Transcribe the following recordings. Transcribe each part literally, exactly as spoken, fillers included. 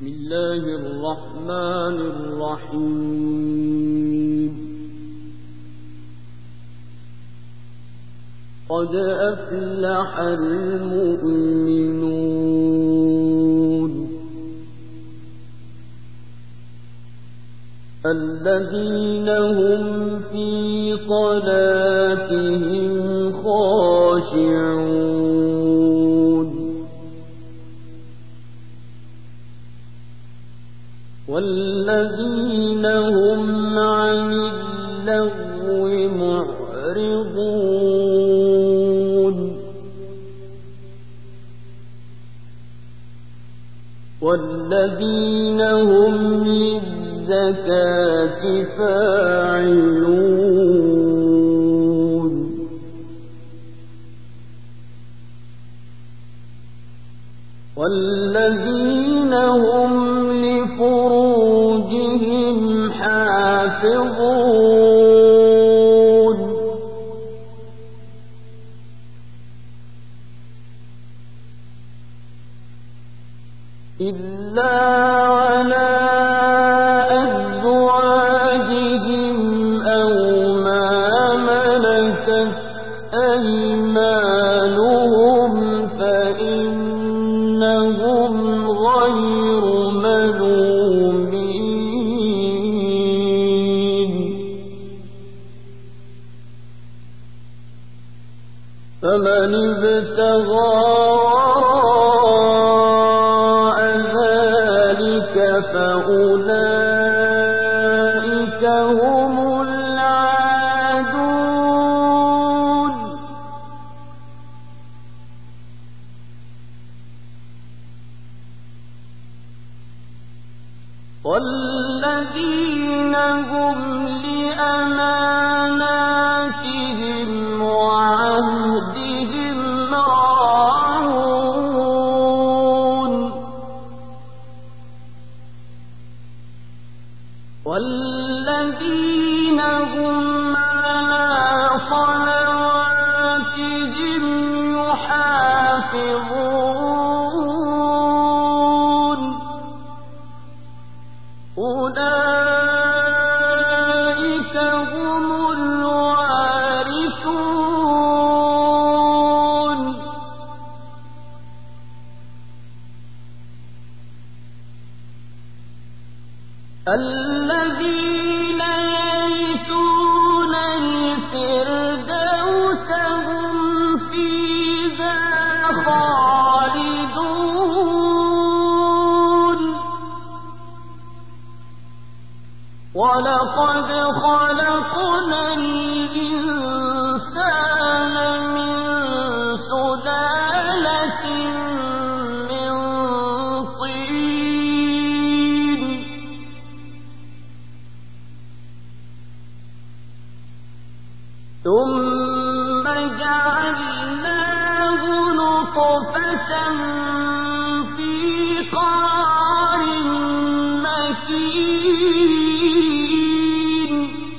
بسم الله الرحمن الرحيم. قد أفلح المؤمنون الذين هم في صلاتهم خاشعون والذين هم عن اللغو معرضون والذين هم للزكاة فاعلون والذين هم لفروجهم حافظون إلا على أزواجهم أو ما ملكت أيمانهم فإنهم غير ملومين فمن ابتغى فأولئك هم العادون والذين هم لأماناتهم وعهدهم راعون والذين هم على صلواتهم يحافظون أولئك هم الوارثون الذين يرثون الفردوس هم فيها خالدون ولقد خلقنا الإنسان من سلالة من طين ثم جعلناه نطفة في قرار مكين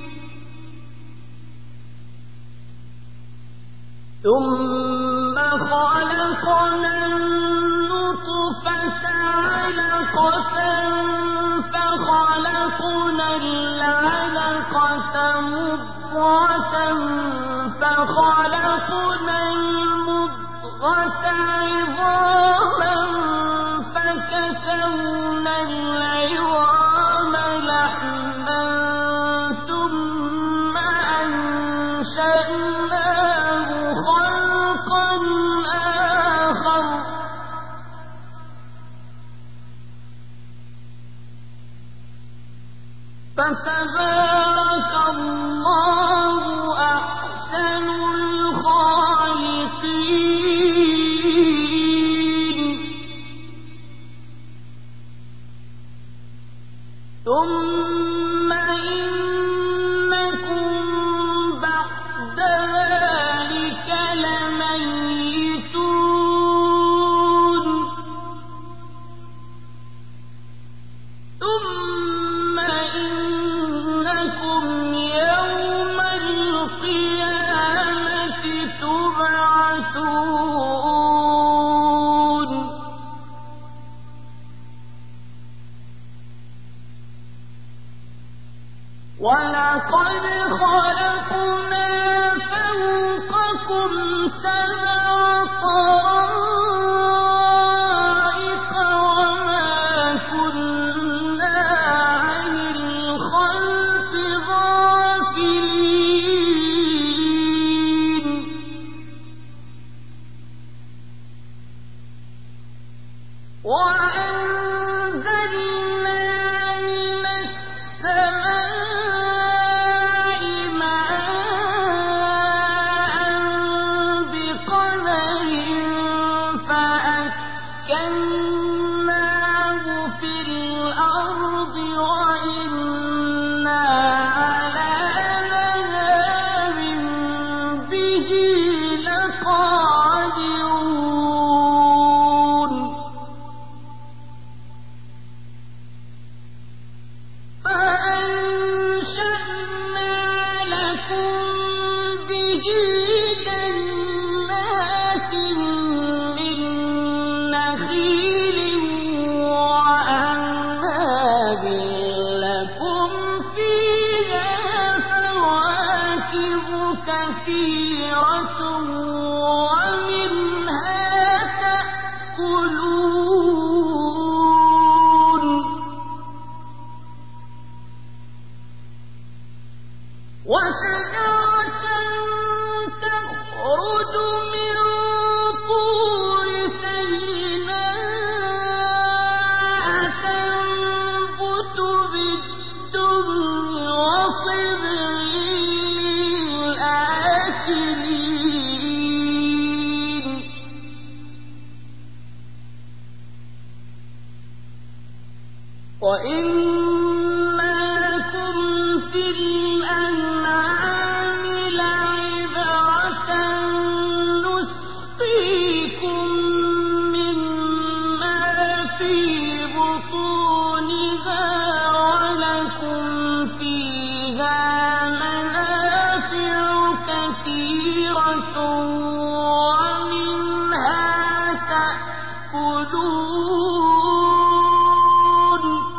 ثم خلقنا النطفة علقة فخلقنا العلقة مضغة فخلقنا المضغة عظاما فكسونا العظام لحما ثم أنشأناه خلقا آخر فتبارك الله أحسن الخالقين ثم إنكم بعد ذلك لميتون ثم إنكم يوم القيامة تبعثون ولقد خلقنا فوقكم سبع طرائق وما كنا عن الخلق غافلين وأنزلنا من السماء ماء بقدر فأسكناه في الأرض وإنا على ذهاب به لقادرون فأنشأنا لكم به جنات من نخيل وأعناب لكم فيها فواكه كثيرة ومنها تأكلون وشجرة تخرج من طور سيناء تنبت بالدهن وصبغ للآكلين وإن لكم في الأنعام لعبرة نسقيكم مما في بطونها ولكم فيها منافع كثيرة ومنها تأكلون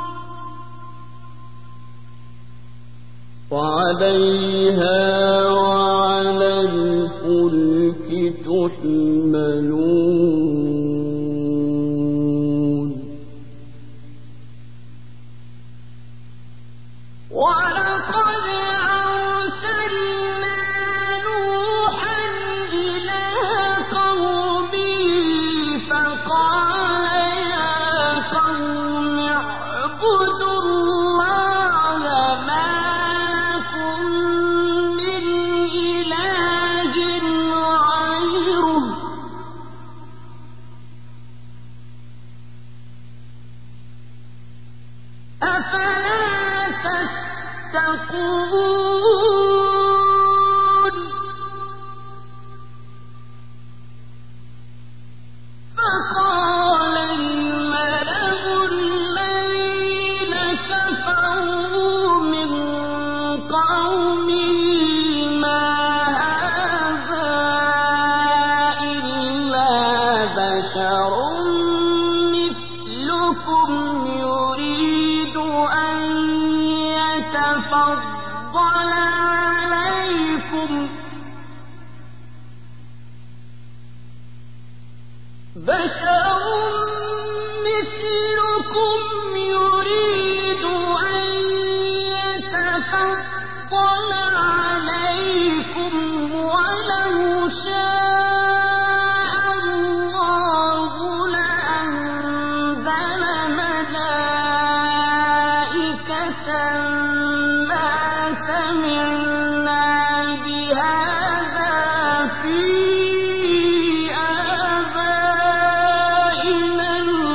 وعليها وعلى الفلك تحملون ولقد أرسلنا نوحا إلى قومه فقال يا قوم اعبدوا الله ما لكم من إله غيره أفلا تتقون فقال الملأ الذين كفروا من قومه ما هذا إلا بشر مثلكم يريد أن يتفضل عليكم بشر مثلكم يريد أن يتفضل عليكم ولو شاء الله لأنزل ملائكة ما سمعنا بهذا في آبائنا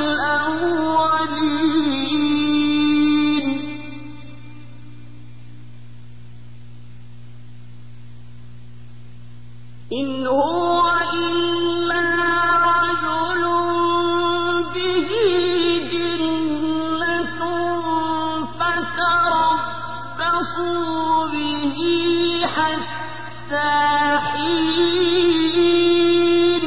الأولين إن هو إلا رجل به جنة فتربصوا به حتى حين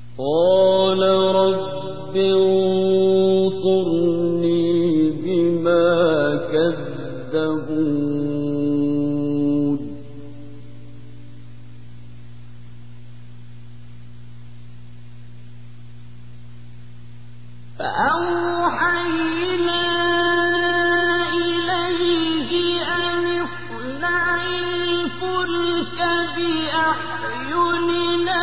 قال رب انصرني بما فأوحينا إليه أن اصنع الفلك بأعيننا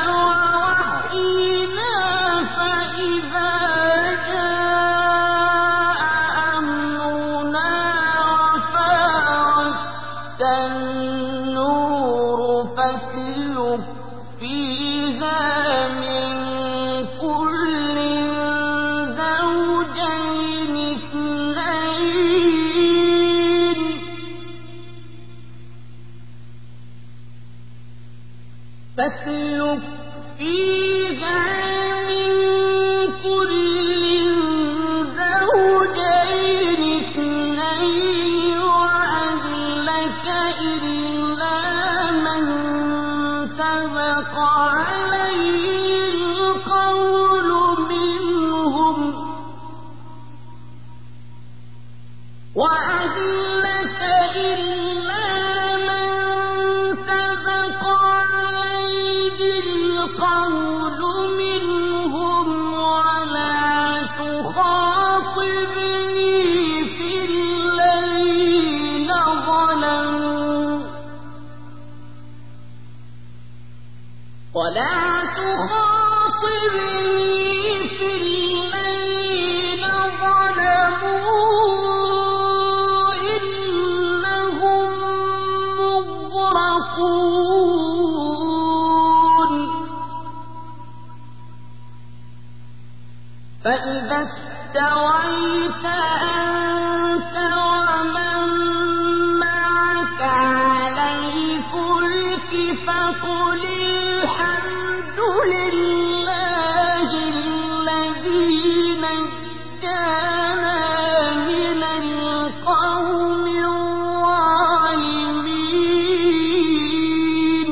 ووحينا فإذا جاء أمرنا وفارت النور فاسلك فيها من كل زوجين اثنين فاسلك فيها من كل زوجين اثنين وأهلك إلا من سبق عليه القول منهم وأهلك إلا من سبق عليه القول منهم ولا تخاطبني في الذين ظلموا ولا تخاطبني في الذين ظلموا إنهم مغرقون فإذا استويت أنت ومن معك على الفلك فقل الحمد لله الذي نجانا من القوم الظالمين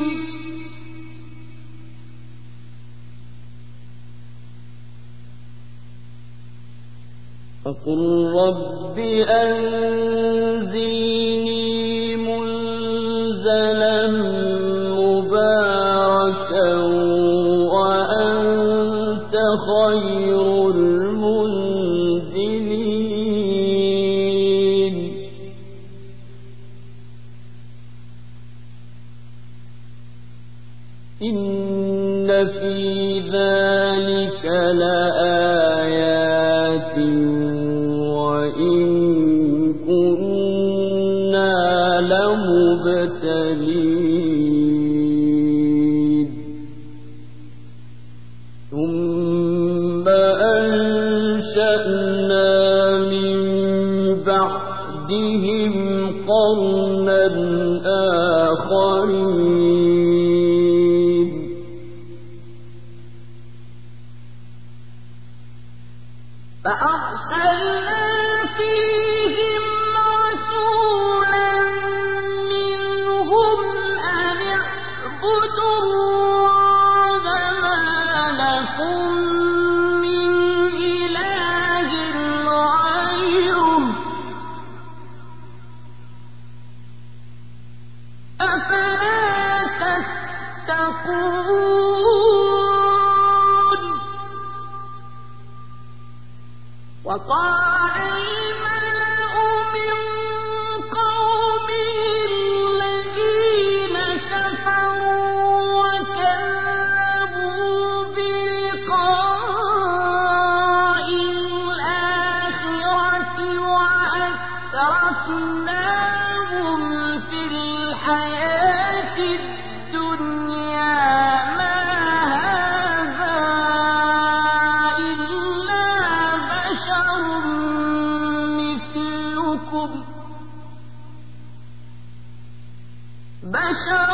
فقل رب أنزلني منزلا مباركا وأنت خير المنزلين إن في ذلك لآيات وإن كنا لمبتلين ثم أنشأنا من بعدهم قرنا آخرين فأرسلنا فيهم رسولا منهم أن اعبدوا الله ما لكم من إله غيره أفلا تتقون وقال الملأ من قومه الذين كفروا وكذبوا بلقاء الآخرة وأترفناهم في الحياة الدنيا ما هذا إلا بشر مثلكم بشر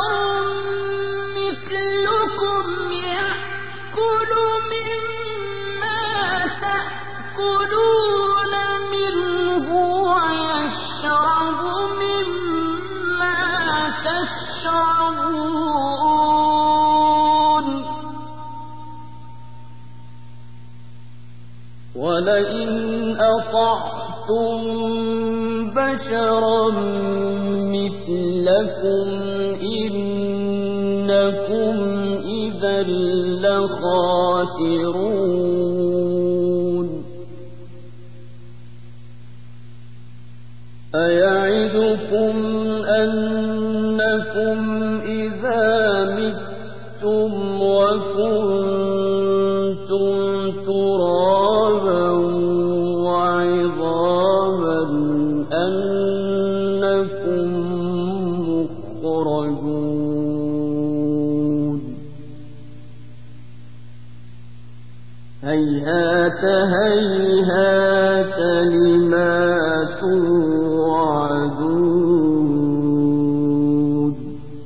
مثلكم يأكل مما تأكلون منه ويشرب مما تشربون ولئن أطعتم بشرا مثلكم إنكم إذا لخاسرون أيعدكم أنكم إذا متم وكنتم ترابا وعظاما أنكم مخرجون هيهات هيهات لما توعدون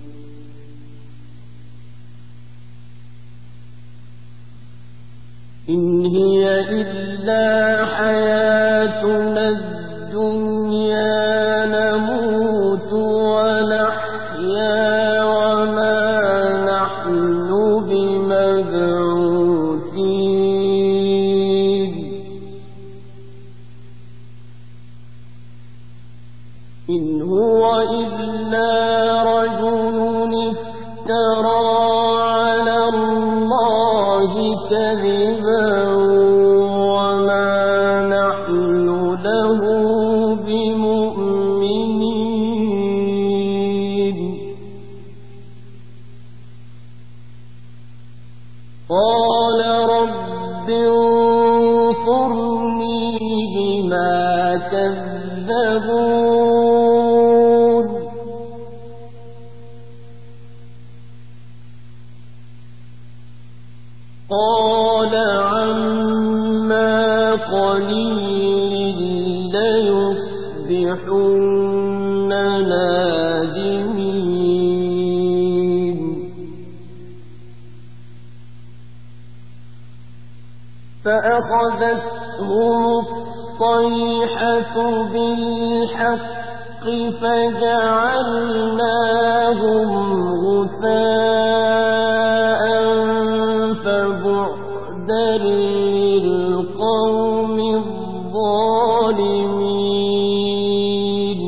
إن هي إلا حياتنا الدنيا نموت ونحيا وما نحن بمبعوثين إن هو إلا رجل افترى على الله كذبا وما نحن له بمؤمنين قال رب انصرني بما كذبون قال عما قليل ليصبحن نادمين فأخذتهم الصيحة بالحق فجعلناهم غثاء فبعدا للقوم الظالمين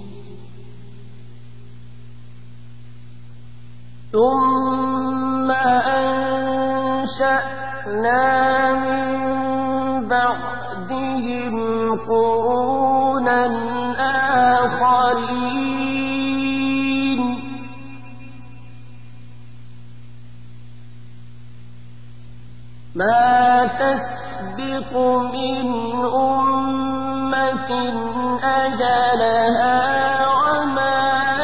ثم أنشأنا من بعدهم قرونا آخرين ما تسبق من أمة أجلها وما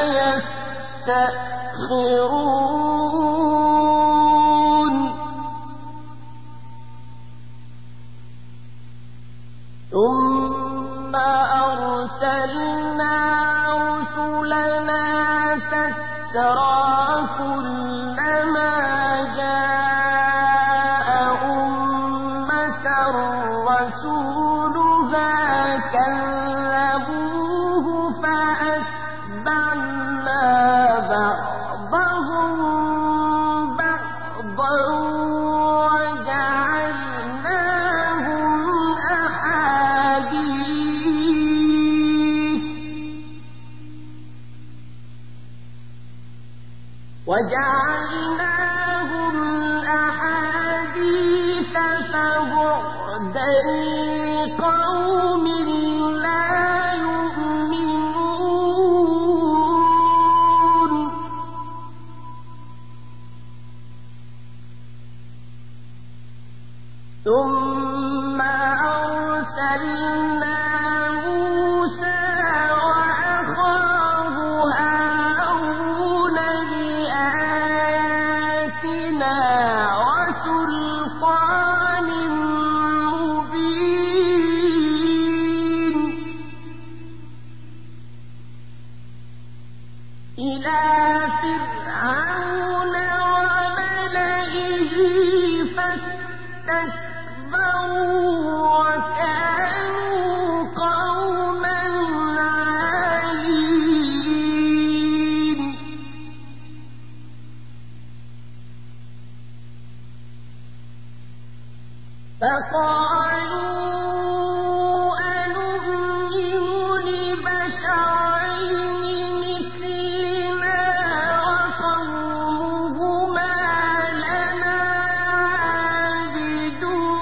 يستأخرون ثم أرسلنا رسلنا تترى كلما جاء أمة رسولها كذبوه فأتبعنا بعضهم بعضا وجعلناهم أحاديث وجعلناهم أحاديث فبعدا لقوم لا يؤمنون ثم أرسلنا موسى وأخاه هارون بآياتنا وسلطان مبين إلى فرعون وملئه فاستكبروا وكانوا قوما عالين فقالوا أنؤمن لبشرين مثلنا وقومهما لنا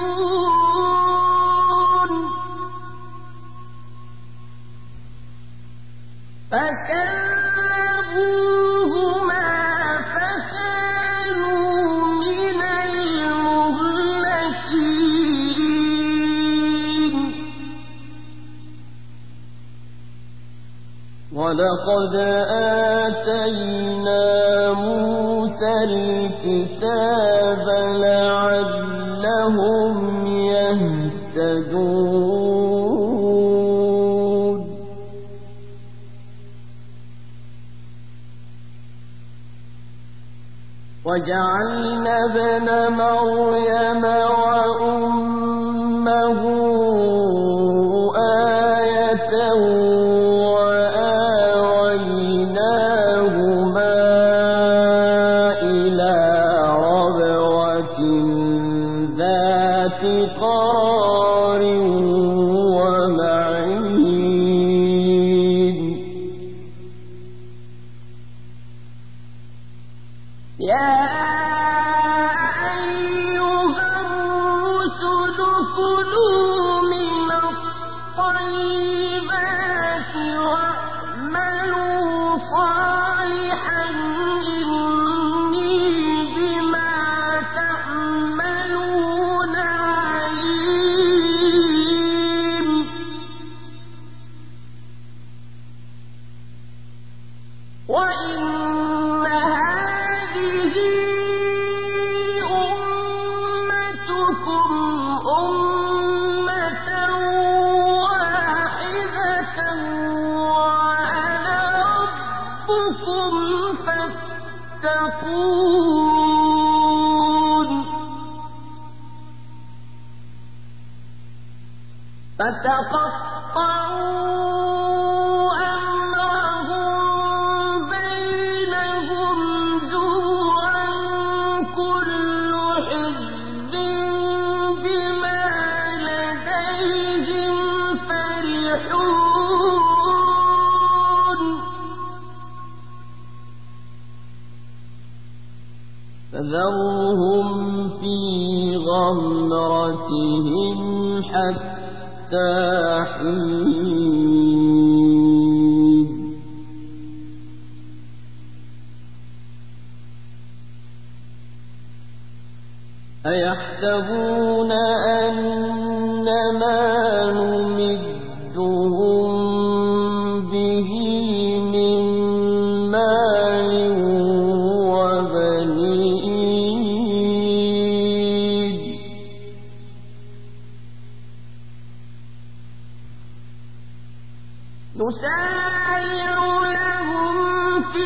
عابدون فكذبوهما فكانوا من المهلكين ولقد آتينا موسى الكتاب لعلهم يهتدون وجعلنا ابن مريم وأمه آية وآويناهما إلى ربوة ذات قرار ومعين يا أيها الرسل كلوا من الطيبات واعملوا صالحا إني بما تعملون عليم وإن هذه أمتكم أمة واحدة وأنا ربكم فاتقون فتقطعوا أمرهم بينهم زبرا كل حزب بما لديهم فرحون فذرهم في غمرتهم حتى حين أيحسبون أن ما نمدهم به من مال وبنين نسارع لهم في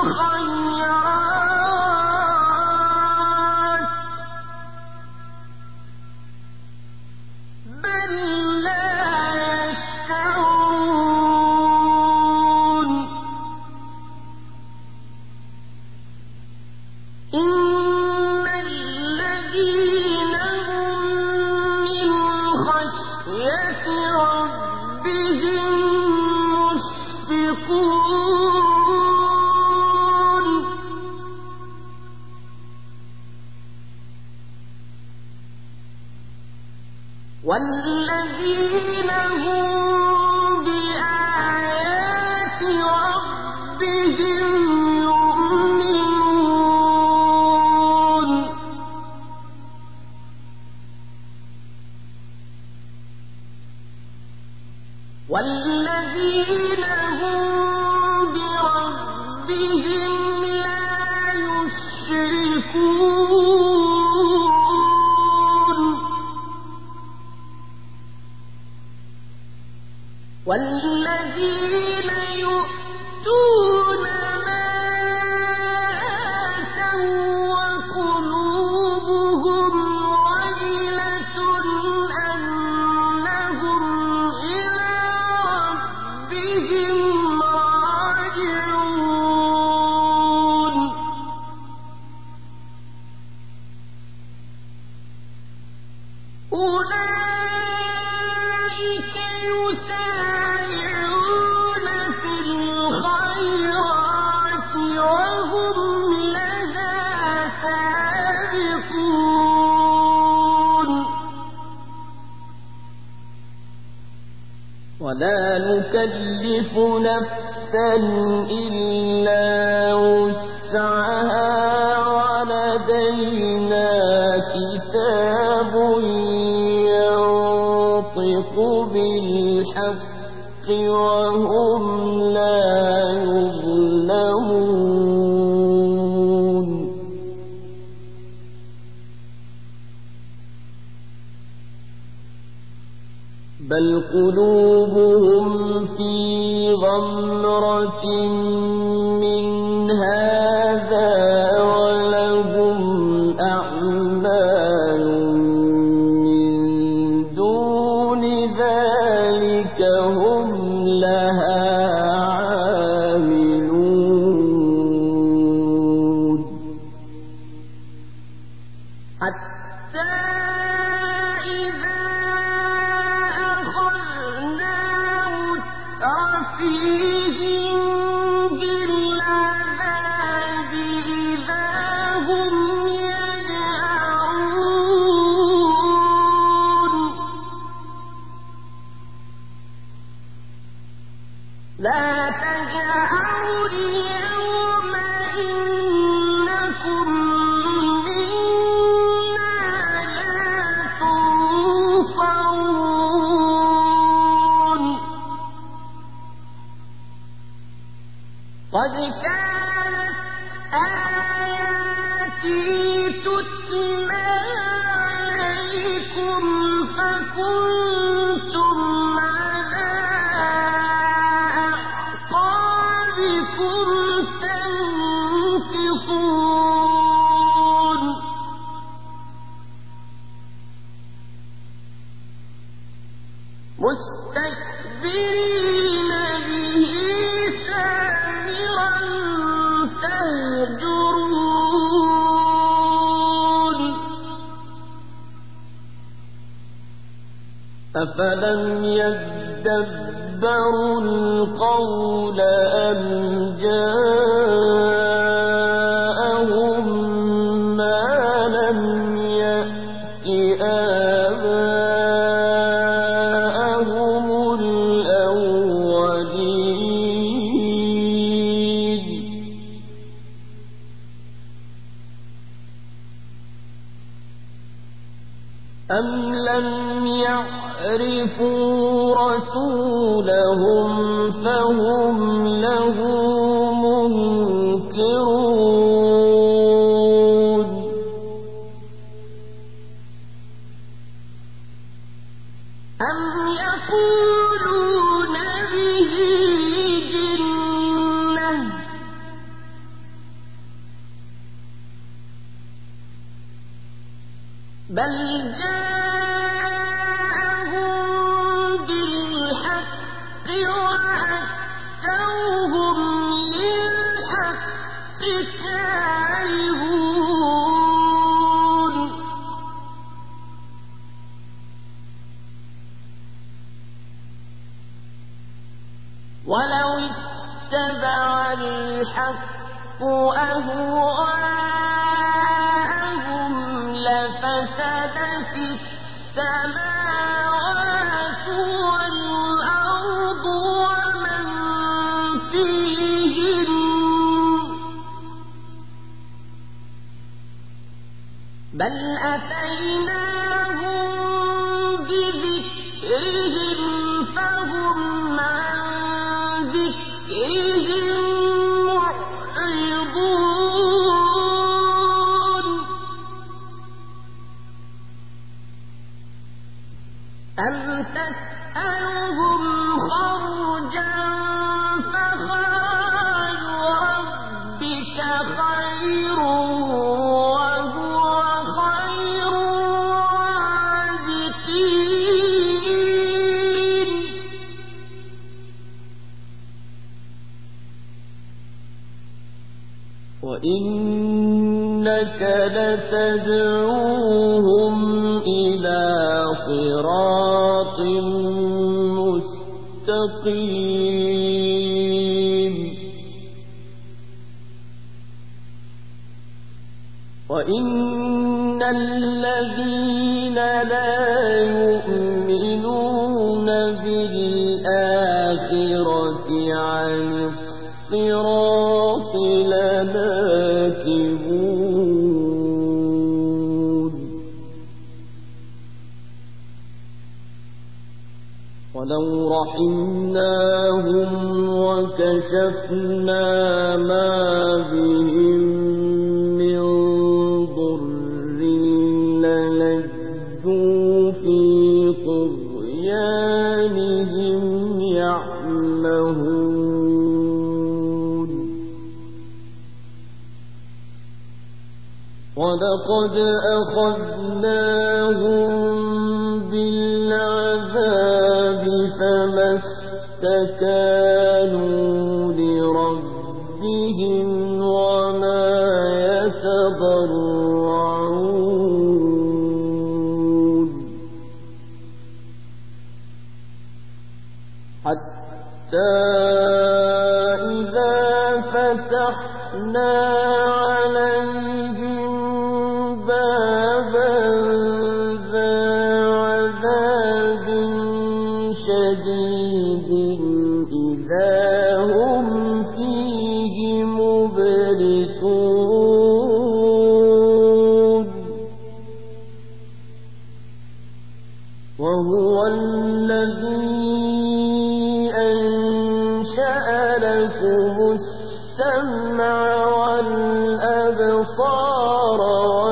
الخيرات بل لا يشعرون إن الذين هم من خشية ربهم مشفقون والذين هم بآيات ربهم يؤمنون والذين هم بربهم لا يشركون والذين يؤتون ما آتوا وقلوبهم وجلة أنهم إلى ربهم راجعون أولئك يسارعون في الخيرات وهم لها سابقون ولا نكلف نفسا إلا وسعها ولدينا كتاب ينطق بالحق وهم لا يظلمون بل قلوبهم في غمرة من هذا ولهم أعمال من دون ذلك هم لها عاملون حتى إذا أخذنا مترفيهم بالعذاب إذا هم يجأرون لا تجأروا اليوم إنكم منا لا تنصرون قد كانت آياتي تتلى عليكم فكنتم على أعقابكم تنكصون مستكبرين به سامرا تهجرون أفلم يدبروا القول أم جاءهم ما لم يأت آباءهم الأولين أم لم يعرفوا رسولهم فهم له منكرون أم يقولون به جنة بل جاءهم بالحق وأكثرهم للحق كارهون ولو اتبع الحق أهواءهم لفسدت السماوات والأرض ومن فيهن بل أتيناهم بذكرهم فهم عن ذكرهم معرضون أم تسألهم خرجا فخراج ربك خير وهو خير الرازقين وإنك لتدعوهم إلى صراط مستقيم وإن الذين لا يؤمنون بالآخرة عن الصراط لناكبون ولو رحمناهم وكشفنا ما بهم من ضر للجوا في طغيانهم يعمهون ولقد أخذناهم بالعذاب فما استكانوا لربهم وما يتضرعون حتى إذا فتحنا عليهم بابا ذا عذاب شديد إذا هم فيه مبلسون وهو الذي أنشأ لكم السمع والأبصار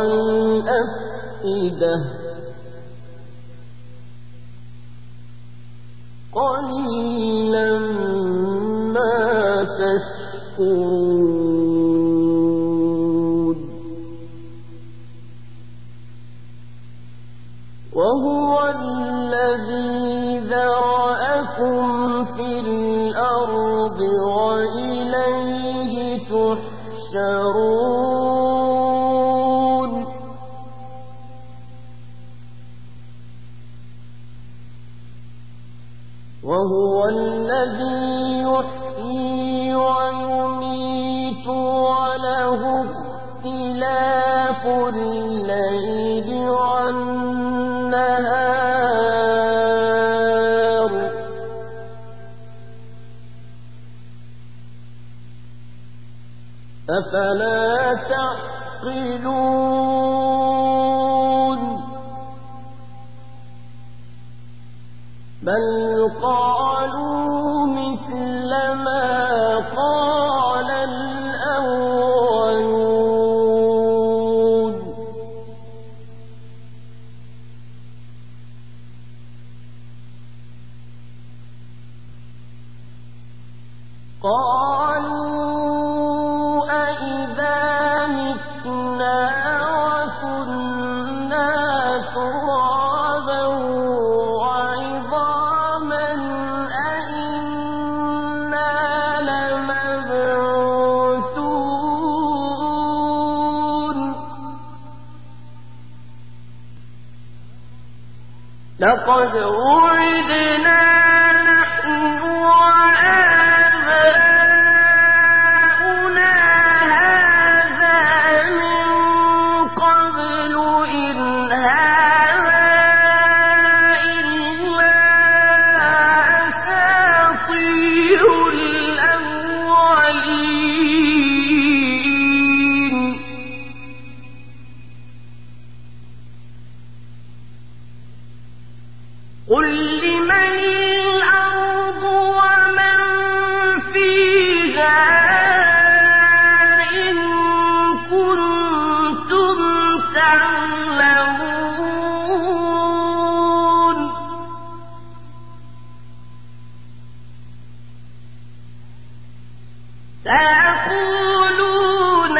والأفئدة قليلا ما تشكرون وهو الذي ذرأكم في الأرض وإليه تحشرون وهو الذي يحيي ويميت وله اختلاف الليل والنهار أفلا تعقلون بل قالوا مثل ما قال الأولون قالوا أئذا متنا وكنا ترابا وعظاما أئنا لمبعوثون لقد وعدنا نحن وآباؤنا هذا من قبل إن هذا إلا أساطير الأولين قل لمن الأرض ومن فيها إن كنتم تعلمون سيقولون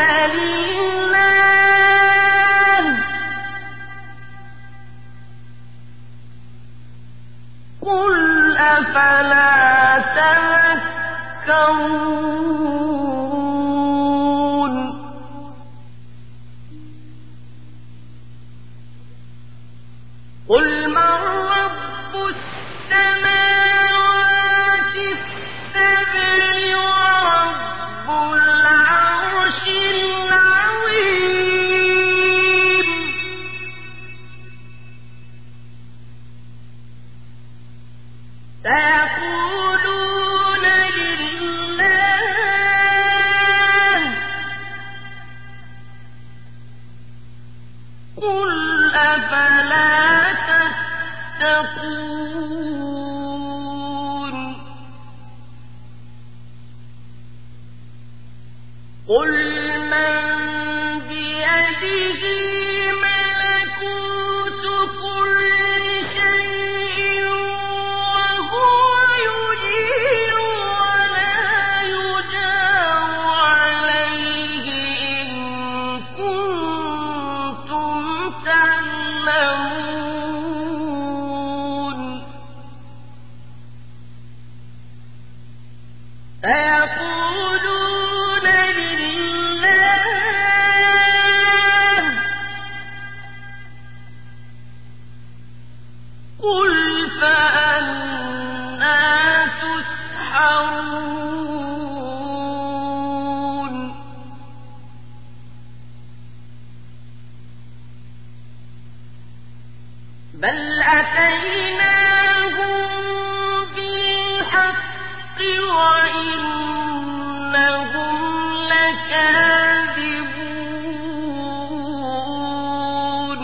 لله قل أفلا تذكرون قل من رب السماوات السبع ورب العرش العظيم سيقولون لله تتقون قل من بيده ملكوت كل شيء وهو يجير ولا يجار عليه إن كنتم تعلمون سيقولون لله قل فأنى تسحرون بل أتيناهم بالحق وإنهم لكاذبون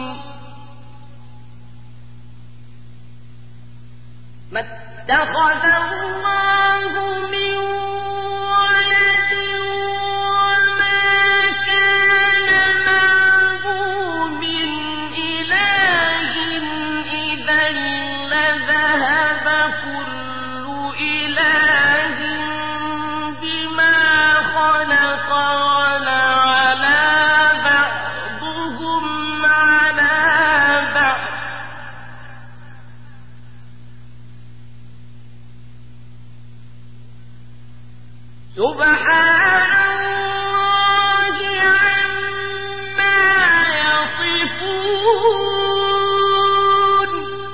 ما اتخذ الله من ولد وما كان معه من إله إذا لذهب كل إله بما خلق ولعلى بعضهم على بعض سبحان الله عما يصفون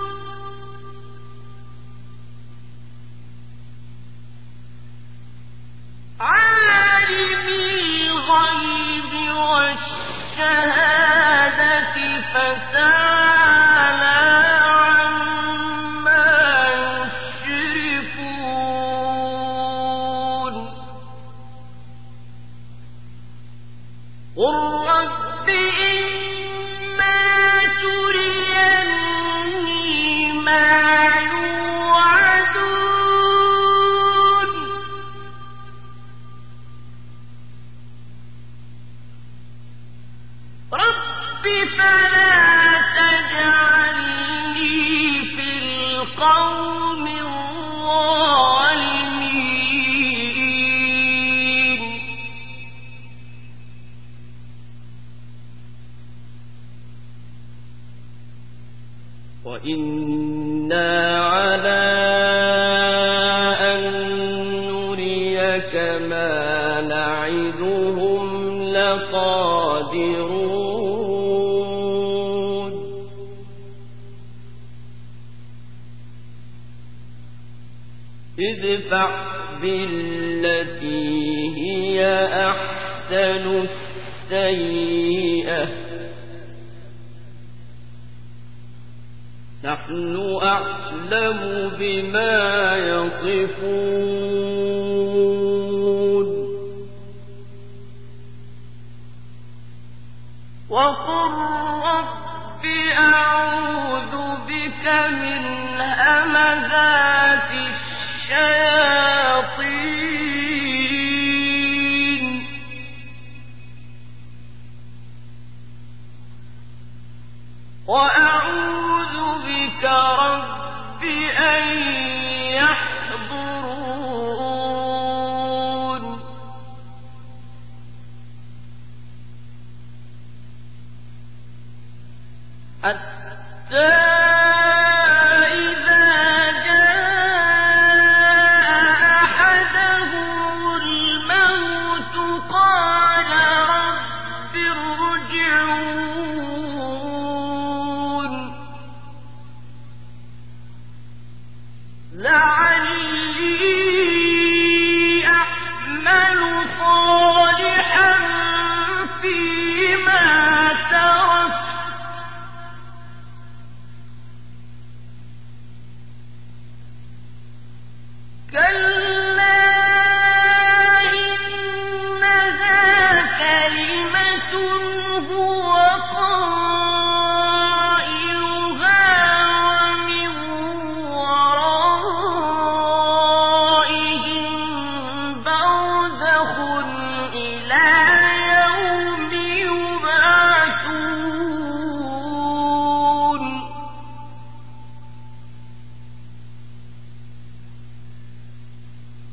عالم الغيب والشهادة فتعالى عما يشركون قل رب إما تريني ما يوعدون رب فلا تجعلني في القوم الظالمين وإنا على أن نريك ما نعدهم لقادرون ادفع بالتي هي أحسن السيئة نحن أعلم بما يصفون وقل رب أعوذ بك من همزات الشياطين وأعوذ بك رب أن يحضرون حتى إذا جاء أحدهم الموت قال رب ارجعون لعلي أعمل صالحا فيما تركت كلا إنها كلمة هو قائلها ومن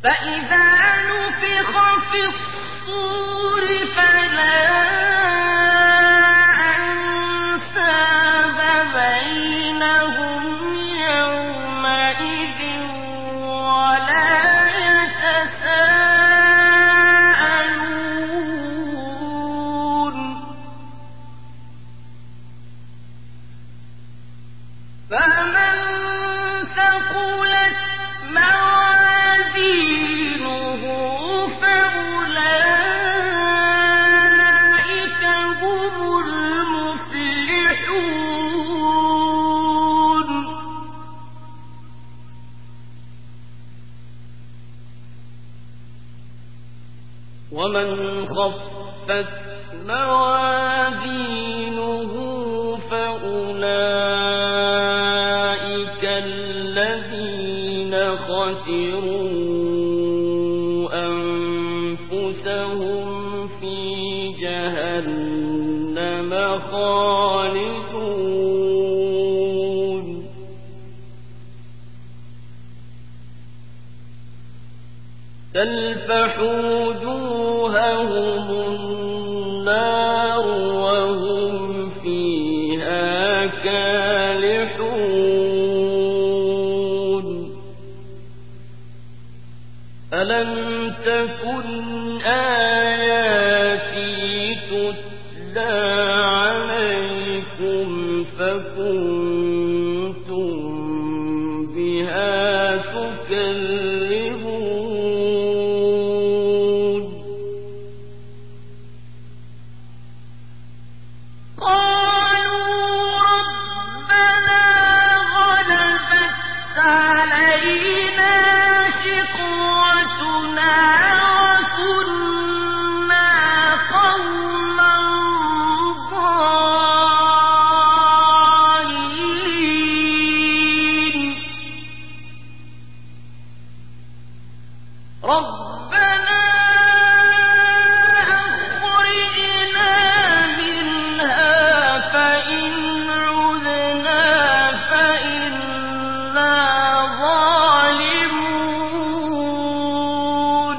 فإذا نفخ في الصور فلا أنساب بينهم يومئذ ولا يتساءلون فمن ثقلت موازينه فأولئك هم المفلحون ومن خفت موازينه فأولئك الذين خسروا أنفسهم في جهنم خالدون تلفح وجوههم النار وهم فيها كالحون ألم تكن آياتي تتلى عليكم فكنتم بها تكذبون قالوا ربنا غلبت علينا شقوتنا وكنا قوما ضالين ربنا أخرجنا منها فإن عدنا فإنا ظالمون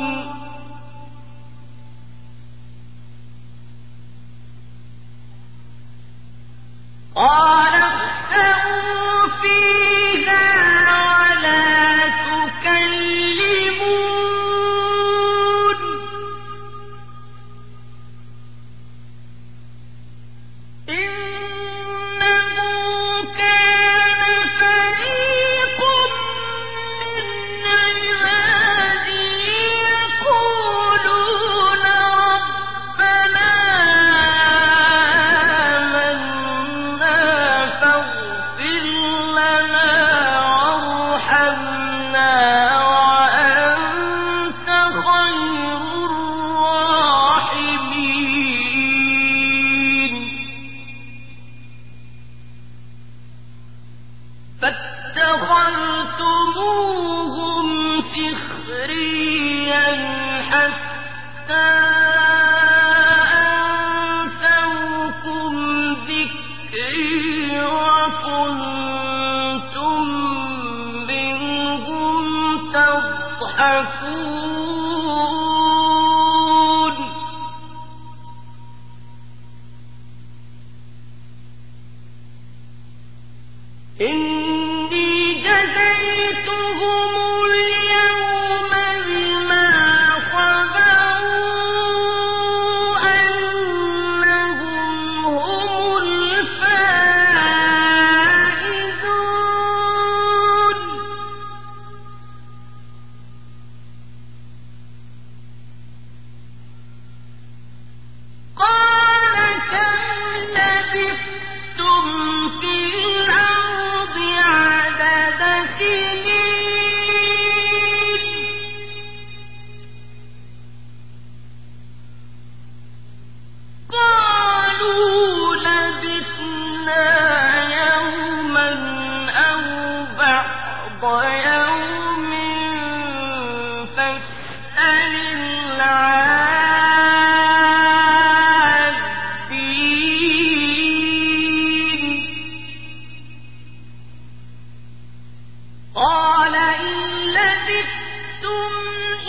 قال اخسئوا فيها ولا تكلمون إنه كان فريق من عبادي يقولون ربنا آمنا فاغفر لنا وارحمنا وأنت خير الراحمين فاتخذتموهم سخريا حتى أنسوكم ذكري وكنتم منهم تضحكون إني جزيتهم اليوم بما صبروا أنهم هم الفائزون قال كم لبثتم في الأرض عدد سنين قالوا لبثنا يوما أو بعض يوم فاسأل العادين قال إن لبثتم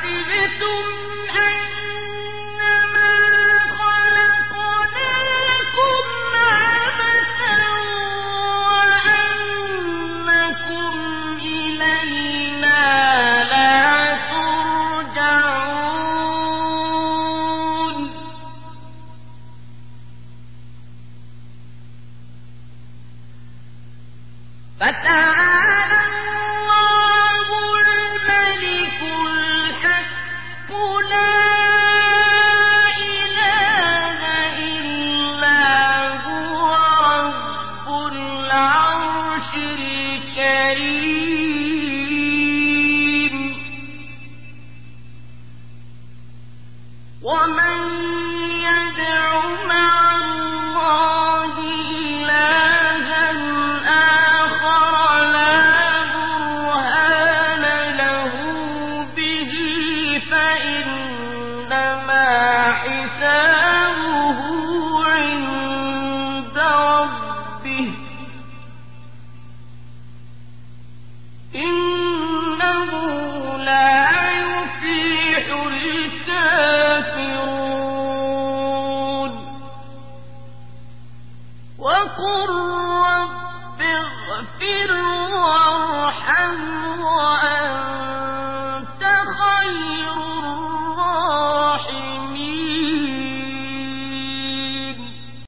وقل رب اغفر وارحم